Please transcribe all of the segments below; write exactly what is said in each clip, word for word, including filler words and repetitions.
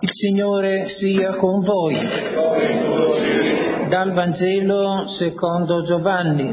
Il Signore sia con voi. Dal Vangelo secondo Giovanni.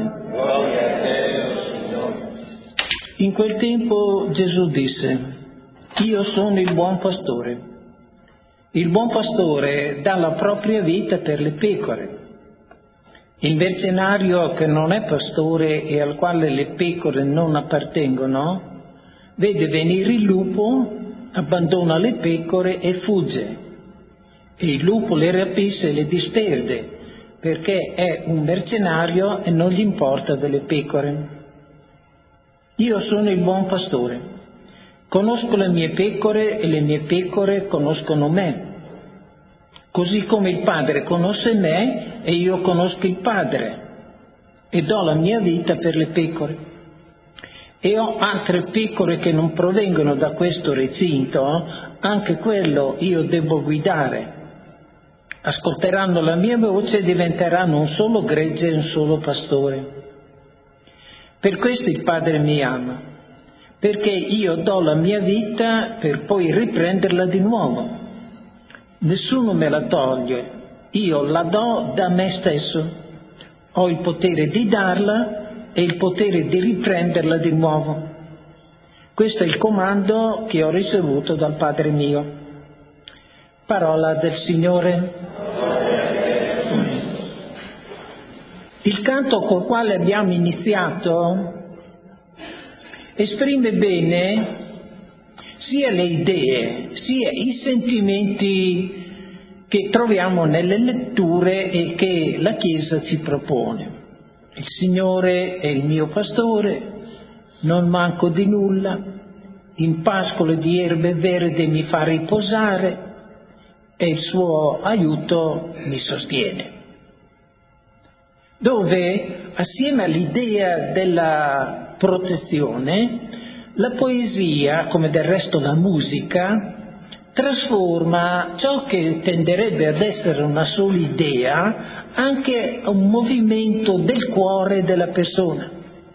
In quel tempo Gesù disse: Io sono il buon pastore. Il buon pastore dà la propria vita per le pecore. Il mercenario che non è pastore e al quale le pecore non appartengono, vede venire il lupo, abbandona le pecore e fugge. E il lupo le rapisce e le disperde, perché è un mercenario e non gli importa delle pecore. Io sono il buon pastore. Conosco le mie pecore e le mie pecore conoscono me. Così come il Padre conosce me e io conosco il Padre e do la mia vita per le pecore. E ho altre pecore che non provengono da questo recinto, anche quello io devo guidare. Ascolteranno la mia voce e diventeranno un solo gregge e un solo pastore. Per questo il Padre mi ama, perché io do la mia vita per poi riprenderla di nuovo. Nessuno me la toglie, io la do da me stesso. Ho il potere di darla e il potere di riprenderla di nuovo. Questo è il comando che ho ricevuto dal Padre mio. Parola del Signore. Il canto col quale abbiamo iniziato esprime bene sia le idee, sia i sentimenti che troviamo nelle letture e che la Chiesa ci propone. Il Signore è il mio pastore, non manco di nulla, in pascole di erbe verde mi fa riposare e il suo aiuto mi sostiene. Dove, assieme all'idea della protezione, la poesia, come del resto la musica, trasforma ciò che tenderebbe ad essere una sola idea anche a un movimento del cuore della persona.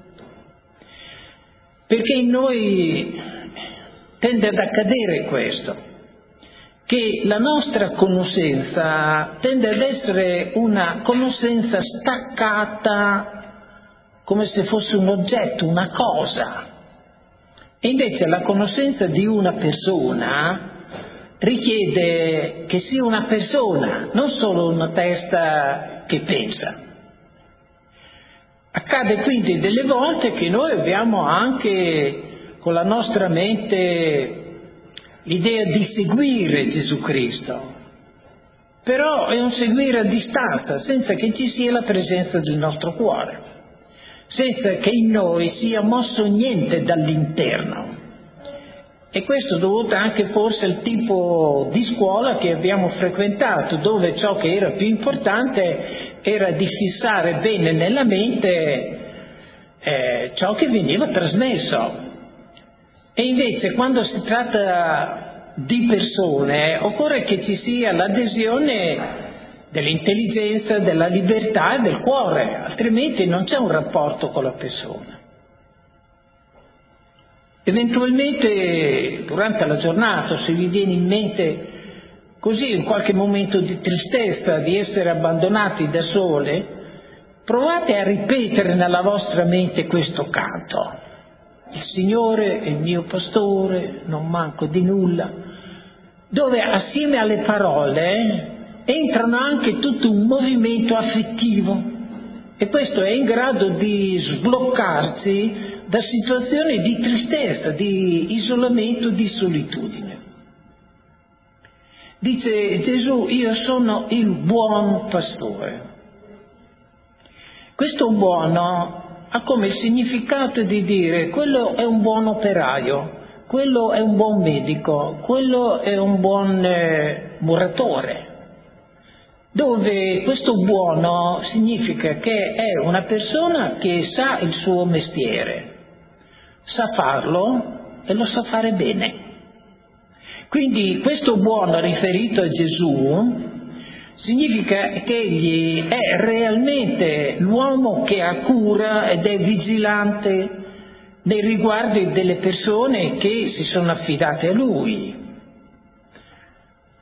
Perché in noi tende ad accadere questo, che la nostra conoscenza tende ad essere una conoscenza staccata, come se fosse un oggetto, una cosa. E invece la conoscenza di una persona richiede che sia una persona, non solo una testa che pensa. Accade quindi delle volte che noi abbiamo anche con la nostra mente l'idea di seguire Gesù Cristo, però è un seguire a distanza, senza che ci sia la presenza del nostro cuore, senza che in noi sia mosso niente dall'interno. E questo è dovuto anche forse al tipo di scuola che abbiamo frequentato, dove ciò che era più importante era di fissare bene nella mente eh, ciò che veniva trasmesso. E invece quando si tratta di persone occorre che ci sia l'adesione dell'intelligenza, della libertà e del cuore, altrimenti non c'è un rapporto con la persona. Eventualmente durante la giornata, se vi viene in mente così in qualche momento di tristezza di essere abbandonati da sole, provate a ripetere nella vostra mente questo canto: il Signore è il mio pastore, non manco di nulla, dove assieme alle parole entrano anche tutto un movimento affettivo, e questo è in grado di sbloccarci da situazioni di tristezza, di isolamento, di solitudine. Dice Gesù: io sono il buon pastore. Questo buono ha come significato di dire: quello è un buon operaio, quello è un buon medico, quello è un buon eh, muratore. Dove questo buono significa che è una persona che sa il suo mestiere, sa farlo e lo sa fare bene. Quindi questo buono riferito a Gesù significa che egli è realmente l'uomo che ha cura ed è vigilante nei riguardi delle persone che si sono affidate a lui.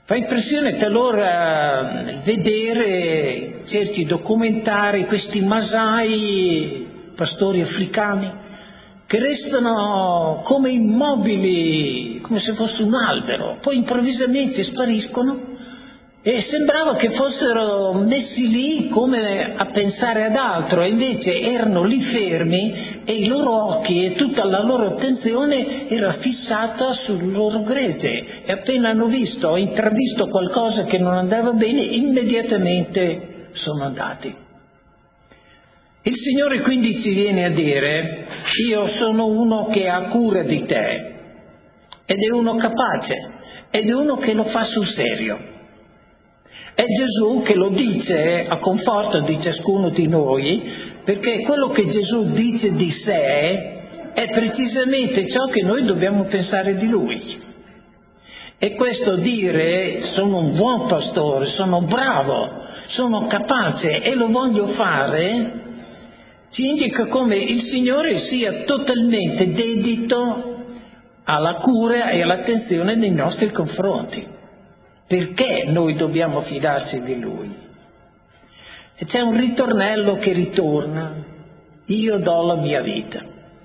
Fa impressione talora vedere certi documentari, questi masai, pastori africani, che restano come immobili, come se fosse un albero, poi improvvisamente spariscono e sembrava che fossero messi lì come a pensare ad altro, e invece erano lì fermi e i loro occhi e tutta la loro attenzione era fissata sul loro gregge, e appena hanno visto o intravisto qualcosa che non andava bene immediatamente sono andati. Il Signore quindi ci viene a dire: io sono uno che ha cura di te, ed è uno capace, ed è uno che lo fa sul serio. È Gesù che lo dice a conforto di ciascuno di noi, perché quello che Gesù dice di sé è precisamente ciò che noi dobbiamo pensare di Lui. E questo dire sono un buon pastore, sono bravo, sono capace e lo voglio fare, ci indica come il Signore sia totalmente dedito alla cura e all'attenzione nei nostri confronti. Perché noi dobbiamo fidarci di Lui? E c'è un ritornello che ritorna: io do la mia vita.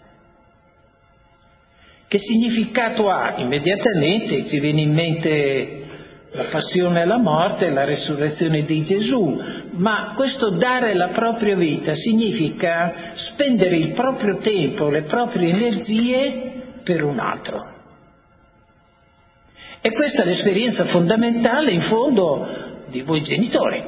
Che significato ha? Immediatamente ci viene in mente la passione e la morte, la resurrezione di Gesù, ma questo dare la propria vita significa spendere il proprio tempo, le proprie energie per un altro. E questa è l'esperienza fondamentale, in fondo, di voi genitori,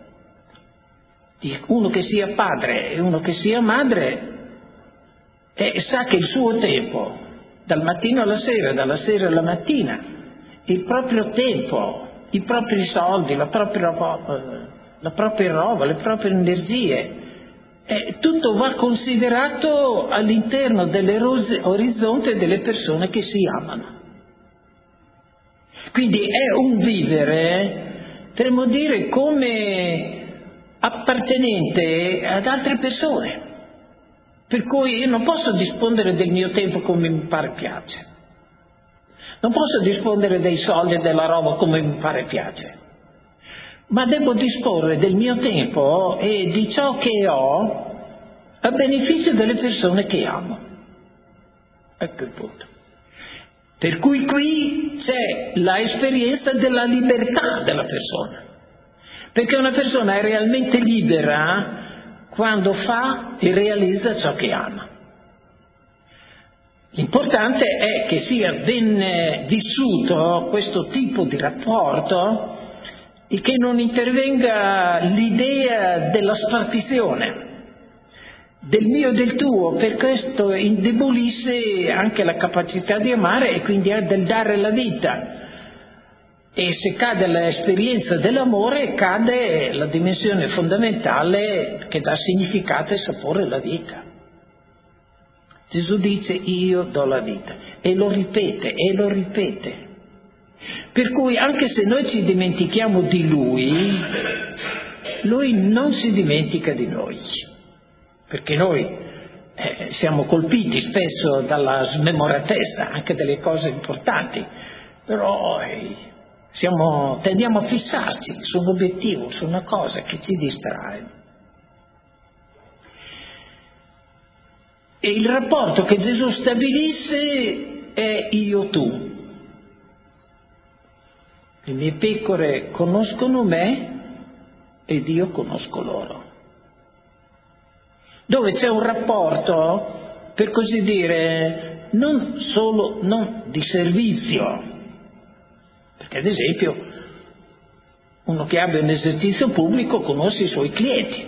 di uno che sia padre e uno che sia madre, e sa che il suo tempo, dal mattino alla sera, dalla sera alla mattina, il proprio tempo, i propri soldi, la propria, la propria roba, le proprie energie, eh, tutto va considerato all'interno dell'orizzonte delle persone che si amano. Quindi è un vivere, potremmo dire, come appartenente ad altre persone, per cui io non posso dispondere del mio tempo come mi pare piace, non posso dispondere dei soldi e della roba come mi pare piace, ma devo disporre del mio tempo e di ciò che ho a beneficio delle persone che amo. Ecco il punto. Per cui qui c'è la esperienza della libertà della persona, perché una persona è realmente libera quando fa e realizza ciò che ama. L'importante è che sia ben vissuto questo tipo di rapporto e che non intervenga l'idea della spartizione, del mio e del tuo, per questo indebolisce anche la capacità di amare e quindi del dare la vita. E se cade l'esperienza dell'amore, cade la dimensione fondamentale che dà significato e sapore alla vita. Gesù dice: io do la vita, e lo ripete e lo ripete. Per cui anche se noi ci dimentichiamo di Lui, Lui non si dimentica di noi. Perché noi eh, siamo colpiti spesso dalla smemoratezza anche delle cose importanti, però eh, siamo, tendiamo a fissarci su un obiettivo, su una cosa che ci distrae. E il rapporto che Gesù stabilisse è io-tu. Le mie pecore conoscono me ed io conosco loro. Dove c'è un rapporto, per così dire, non solo non di servizio, perché ad esempio uno che abbia un esercizio pubblico conosce i suoi clienti.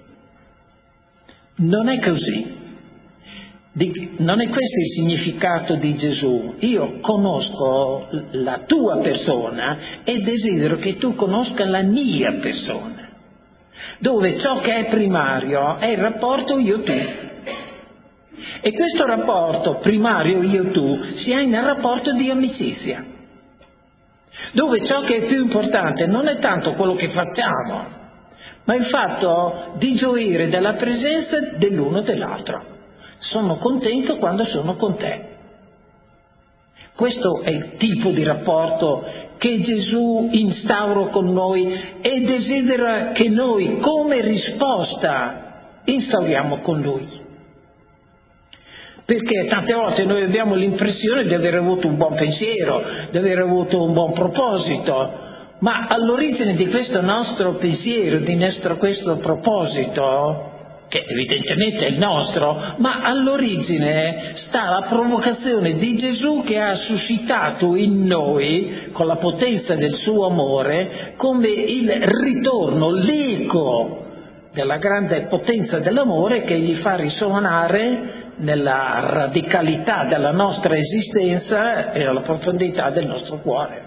Non è così. Non è questo il significato di Gesù. Io conosco la tua persona e desidero che tu conosca la mia persona, dove ciò che è primario è il rapporto io-tu. E questo rapporto primario io-tu si ha nel rapporto di amicizia, dove ciò che è più importante non è tanto quello che facciamo, ma il fatto di gioire della presenza dell'uno e dell'altro. Sono contento quando sono con te. Questo è il tipo di rapporto che Gesù instaura con noi e desidera che noi, come risposta, instauriamo con Lui. Perché tante volte noi abbiamo l'impressione di aver avuto un buon pensiero, di aver avuto un buon proposito, ma all'origine di questo nostro pensiero, di nostro questo proposito, che evidentemente è il nostro, ma all'origine sta la provocazione di Gesù che ha suscitato in noi, con la potenza del suo amore, come il ritorno, l'eco della grande potenza dell'amore che gli fa risuonare nella radicalità della nostra esistenza e nella profondità del nostro cuore.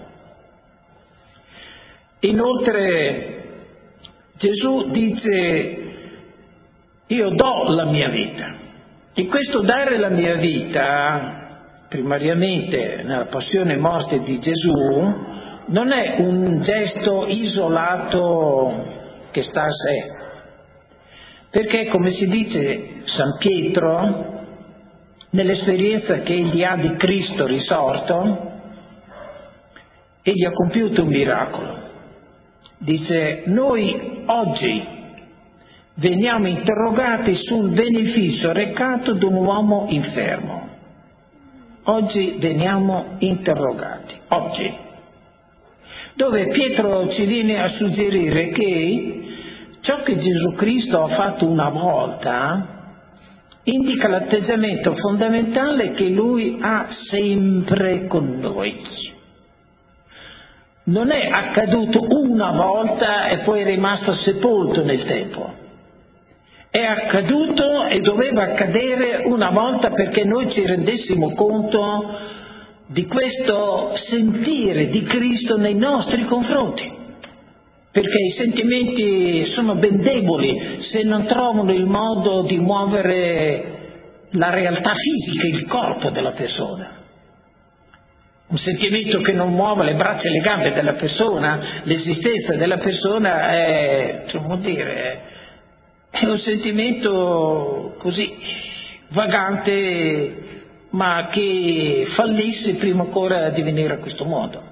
Inoltre Gesù dice: io do la mia vita. E questo dare la mia vita, primariamente nella passione e morte di Gesù, non è un gesto isolato che sta a sé. Perché, come si dice San Pietro, nell'esperienza che egli ha di Cristo risorto, egli ha compiuto un miracolo. Dice: noi oggi veniamo interrogati sul beneficio recato da un uomo infermo. Oggi veniamo interrogati, oggi. Dove Pietro ci viene a suggerire che ciò che Gesù Cristo ha fatto una volta indica l'atteggiamento fondamentale che Lui ha sempre con noi. Non è accaduto una volta e poi è rimasto sepolto nel tempo. È accaduto e doveva accadere una volta perché noi ci rendessimo conto di questo sentire di Cristo nei nostri confronti. Perché i sentimenti sono ben deboli se non trovano il modo di muovere la realtà fisica, il corpo della persona. Un sentimento che non muove le braccia e le gambe della persona, l'esistenza della persona è, come dire, è un sentimento così vagante, ma che fallisse prima ancora di venire a questo mondo.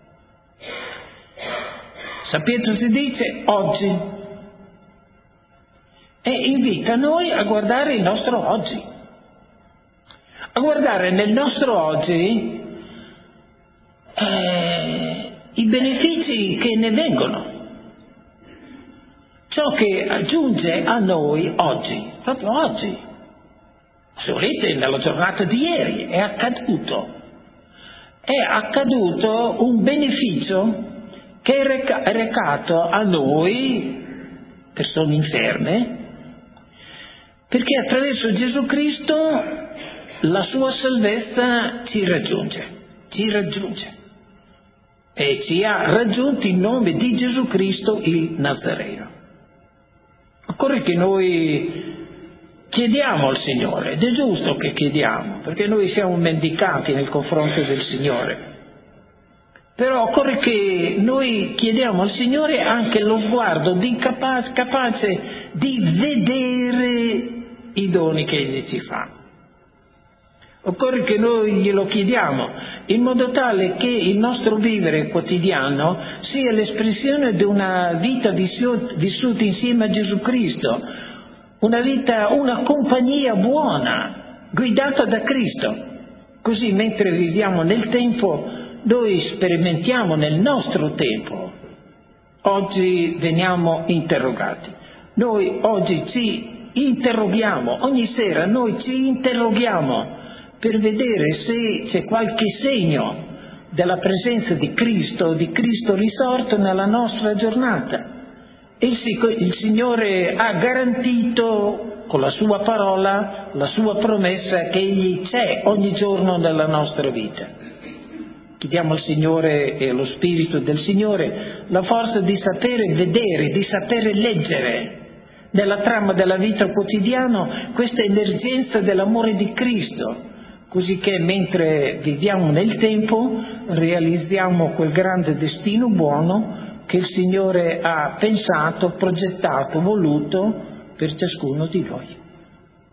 San Pietro si dice oggi e invita noi a guardare il nostro oggi, a guardare nel nostro oggi eh, i benefici che ne vengono, ciò che aggiunge a noi oggi, proprio oggi, se volete nella giornata di ieri è accaduto, è accaduto un beneficio che è reca- recato a noi, persone inferme, perché attraverso Gesù Cristo la sua salvezza ci raggiunge, ci raggiunge e ci ha raggiunti in nome di Gesù Cristo il Nazareno. Occorre che noi chiediamo al Signore, ed è giusto che chiediamo, perché noi siamo mendicati nel confronto del Signore. Però occorre che noi chiediamo al Signore anche lo sguardo di capa- capace di vedere i doni che Egli ci fa. Occorre che noi glielo chiediamo in modo tale che il nostro vivere quotidiano sia l'espressione di una vita vissuta, vissuta insieme a Gesù Cristo, una vita, una compagnia buona, guidata da Cristo. Così mentre viviamo nel tempo, noi sperimentiamo nel nostro tempo. Oggi veniamo interrogati. Noi oggi ci interroghiamo, ogni sera noi ci interroghiamo per vedere se c'è qualche segno della presenza di Cristo, di Cristo risorto nella nostra giornata. E il Signore ha garantito con la sua parola, la sua promessa che Egli c'è ogni giorno nella nostra vita. Chiediamo al Signore e allo Spirito del Signore la forza di sapere vedere, di sapere leggere nella trama della vita quotidiana questa emergenza dell'amore di Cristo, così che mentre viviamo nel tempo realizziamo quel grande destino buono che il Signore ha pensato, progettato, voluto per ciascuno di noi.